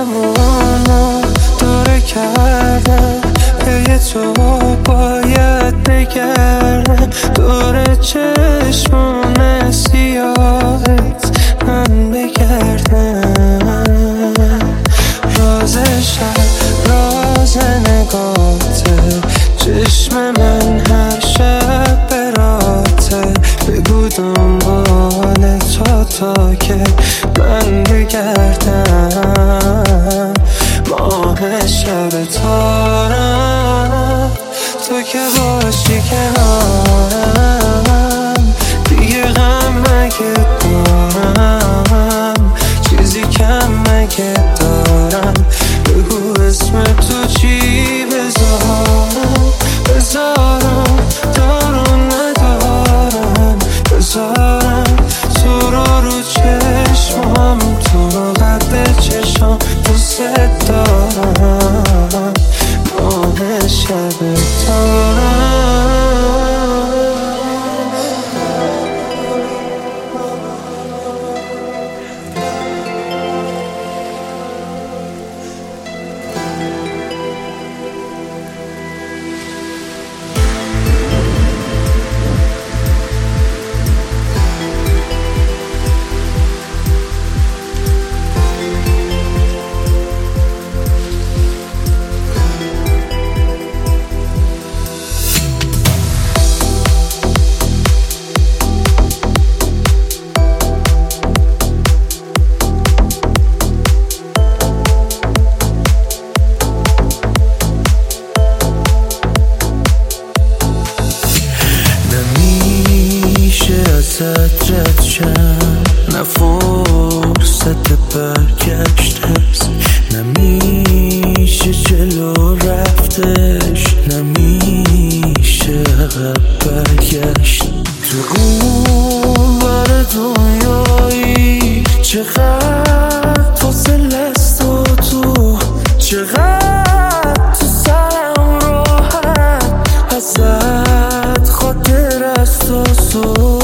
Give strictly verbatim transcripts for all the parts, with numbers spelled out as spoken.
زمانو داره کردم پی تو باید بگردم دور چشمون سیاهت من بگردم راز شب راز نگاته چشم من هر شب براته بگو دنبال تو تا که من بگردم ماه شب تارم تو که باشی کنارم دیگه غم مگه دارم چیزی کم مگه دارم بگو اسم تو چی بذارم بذارم دارم ندارم بذارم تو رو رو چشمم تو رو قد چشم دوست دارم ماه شب تارم رد شم نه فرصت برگشت هست نمیشه جلو رفتش نمیشه عقب برگشت تو اون بر دنیایی چقدر فاصله است و تو چقدر تو سرم راحت ازت خاطر است و سو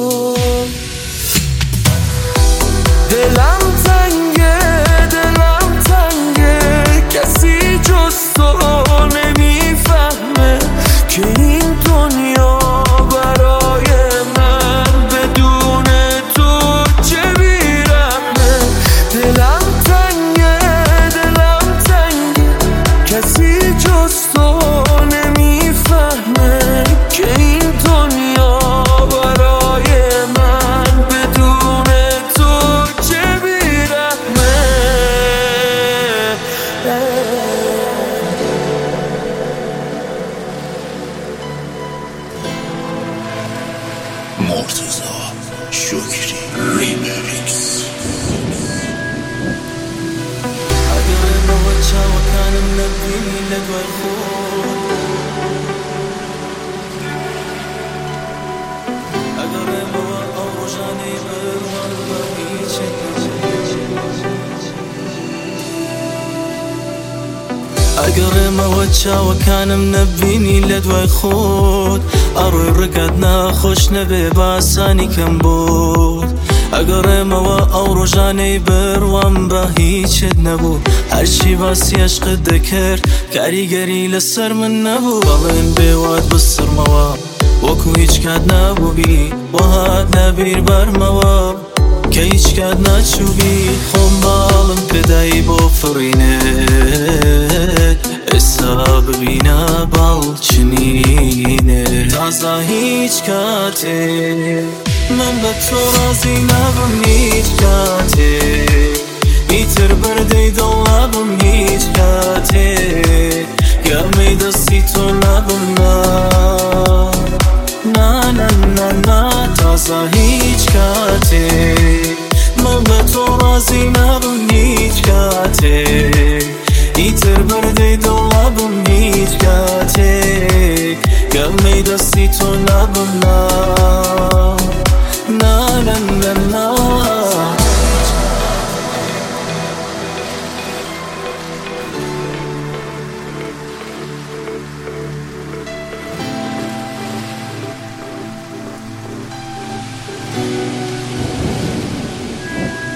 دلم تنگه دلم تنگه کسی جز تو نمیفهمه که این دنیا برای من بدون تو چه بیرحمه دلم تنگه دلم تنگه کسی جز تو نمیفهمه که این دنیا برای من بدون تو مرتضی شکری ریمیکس اگر ما بچه و کنم نبینی لگوی خود اگر ما آروژانی برمان و هیچی اگر ما بچه و کنم نبینی لگوی خود اروی رقد نخوش نبی باسانی کم بود اگر ما آروژانی بروام به هیچت نبود هرچی باسی عشق دکر کاریگری لسر من نبود بالین بیواد بسر موا وکو هیچ کد نبوبی و هاد نبیر بر موا که هیچ کد نچوبی خون بالم پدایی با فرینه حساب بینا بالچنینه تازه هیچ کاته من به تو رازی نبم هیچ کاته بیتر برده دلبم هیچ کاته گمی دستی تو نبم نه نه نه نه تازه هیچ کاته من به تو رازی نبم هیچ کاته ایتر برده دلبم هیچ کاته گمی دستی تو نبم نه نه نه نه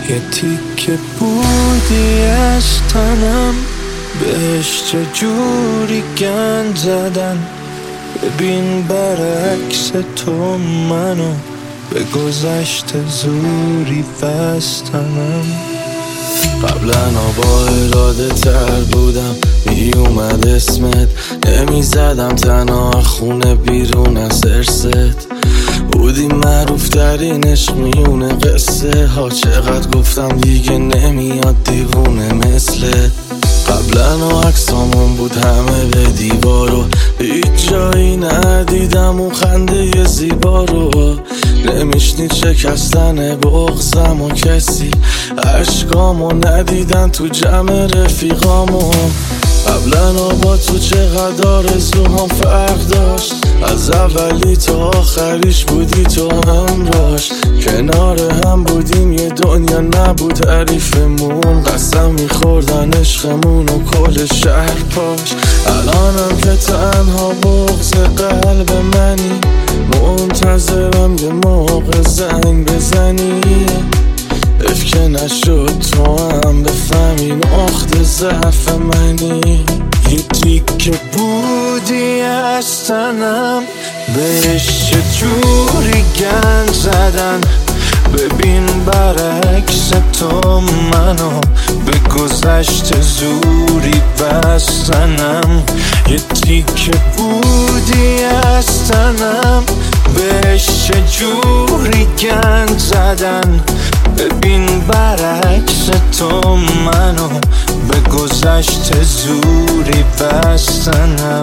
یه تیکه بودی از تنم، بهش چجوری گند زدن. ببین برعکس تو منو به گذشته زوری بستنم. قبلا با اراده تر بودم، می اومد اسمت نمی زدم تنها خونه بیرون از ارست. بودی معروف ترین عشق میونه قصه ها، چقدر گفتم دیگه نمیاد دیوونه مثلت. قبلا و عکسامون بود همه به دیوارو، هیچ جایی ندیدم اون خنده زیبا رو. نمیشنید شکستن بغضم و کسی عشقامو ندیدن تو جمع رفیقامو. قبلا با تو چقدر آرزوهام فرق داشت، از اولی تا آخریش بودی تو همراش. کنار هم بودیم یه دنیا نبود حریفمون، قسم میخوردن عشقمون و کل شهر پاش. الانم که تنها بغض قلب منی، منتظرم یه موقع زنگ بزنی. اف که نشد تو هم بفهمی نقطه ضعف منی. یه تیکه بودی از تنم، بهش چجوری گند زدن. ببین برعکس تو منو به گذشته زوری بستنم. یه تیکه بودی از تنم، بهش چجوری گند زدن. ببین برعکس تو منو به گذشته زوری بستنم.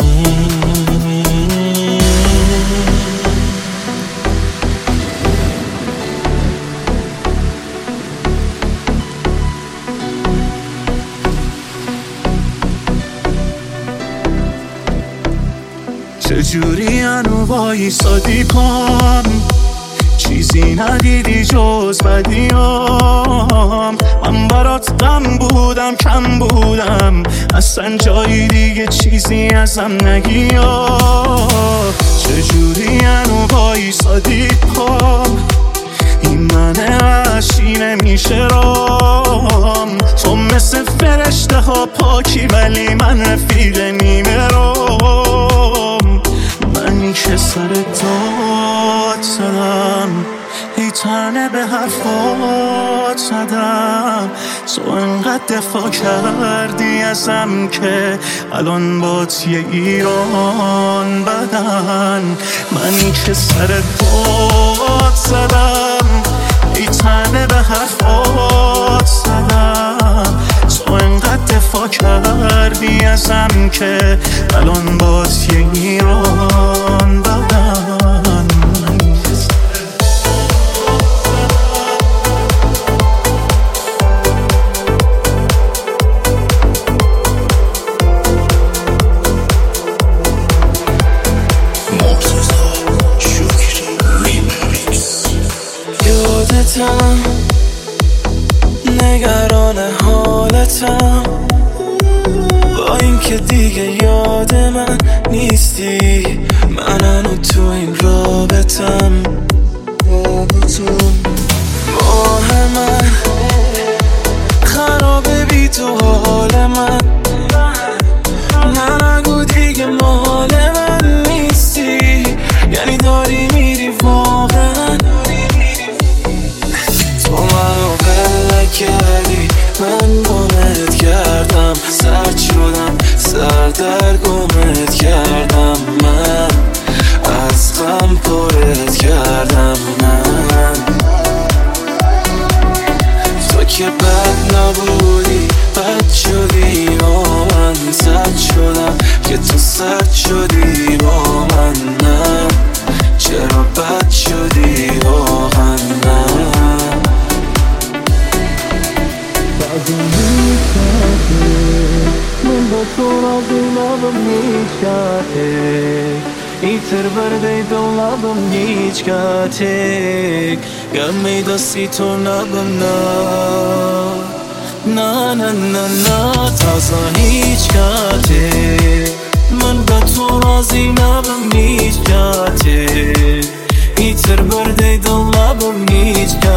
چجوری هنو وایسادی پام، چیزی ندیدی جز بدیام. من برات غم بودم کم بودم، اصلا جایی دیگه چیزی ازم نگی. چجوری هنو وایسادی پام، این من وحشی نمیشه رام. تو مثل فرشته ها پاکی ولی من رفیق نیمه رام. من که سر داد زدم، ای تنه به حرفات زدم. تو انقدر دفاع کردی ازم که الان بات یه ایران بدن. من که سر داد زدم، ای تنه به حرفات زدم. تو انقدر دفاع کردی ازم که الان بات یه ایران بدن. یادتم، نگران حالتم، با این که دیگه یاد من نیستی. من هنو تو این رابطم، ماه من خرابه بی تو حال من. نه نگو دیگه مال من نیستی، یعنی داری میری واقعا. تو منو بله کردی، من گمت کردم. سرد شدم سردر گمت کردم. من از غم پرت کردم. من تو که بد نبودی بد شدی با من. سرد شدم که تو سرد شدی با من. نه چرا بد شدی واقعا. نه من با تو razı labım hiç ایتر برده دو لبم هیچ گاtek گمی دستی تو نبم نه نه نه نه نه تازه هیچ گاtek من با تو razı نبم هیچ گاtek ایتر برده دو لبم هیچ